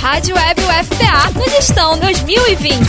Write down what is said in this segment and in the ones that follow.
Rádio Web UFPA no Listão 2020.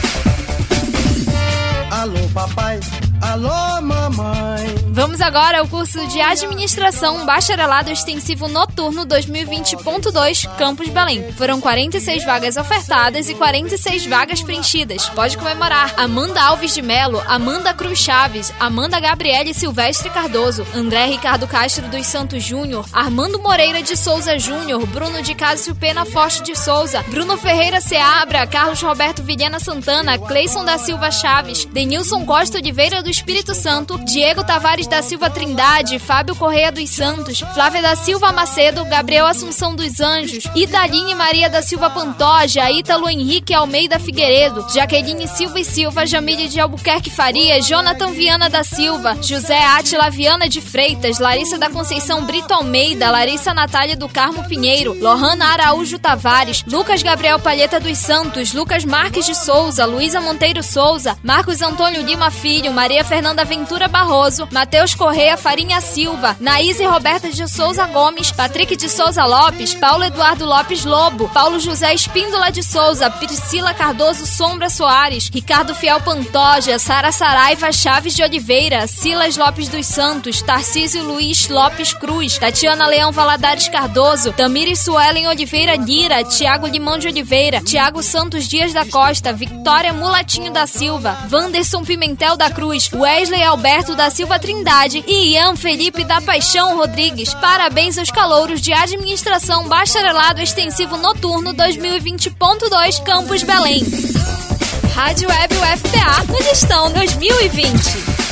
Alô papai, alô mamãe. Vamos agora ao curso de Administração Bacharelado Extensivo Noturno 2020.2, Campus Belém. Foram 46 vagas ofertadas e 46 vagas preenchidas. Pode comemorar Amanda Alves de Melo, Amanda Cruz Chaves, Amanda Gabriele Silvestre Cardoso, André Ricardo Castro dos Santos Júnior, Armando Moreira de Souza Júnior, Bruno de Cássio Pena Forte de Souza, Bruno Ferreira Seabra, Carlos Roberto Vilhena Santana, Cleison da Silva Chaves, Denilson Costa Oliveira do Espírito Santo, Diego Tavares da Silva Trindade, Fábio Correia dos Santos, Flávia da Silva Macedo, Gabriel Assunção dos Anjos, Idaline Maria da Silva Pantoja, Ítalo Henrique Almeida Figueiredo, Jaqueline Silva e Silva, Jamile de Albuquerque Faria, Jonathan Viana da Silva, José Átila Viana de Freitas, Larissa da Conceição Brito Almeida, Larissa Natália do Carmo Pinheiro, Lohana Araújo Tavares, Lucas Gabriel Palheta dos Santos, Lucas Marques de Souza, Luísa Monteiro Souza, Marcos Antônio Lima Filho, Maria Fernanda Ventura Barroso, Matheus Correia Farinha Silva, Naíse Roberta de Souza Gomes, Patrick de Souza Lopes, Paulo Eduardo Lopes Lobo, Paulo José Espíndola de Souza, Priscila Cardoso Sombra Soares, Ricardo Fiel Pantoja, Sara Saraiva Chaves de Oliveira, Silas Lopes dos Santos, Tarcísio Luiz Lopes Cruz, Tatiana Leão Valadares Cardoso, Tamires Suelen Oliveira Lira, Tiago Limão de Oliveira, Tiago Santos Dias da Costa, Victória Mulatinho da Silva, Wanderson Pimentel da Cruz, Wesley Alberto da Silva Trindade e Ian Felipe da Paixão Rodrigues. Parabéns aos calouros de Administração Bacharelado Extensivo Noturno 2020.2, Campus Belém. Rádio Web UFPA no Listão 2020.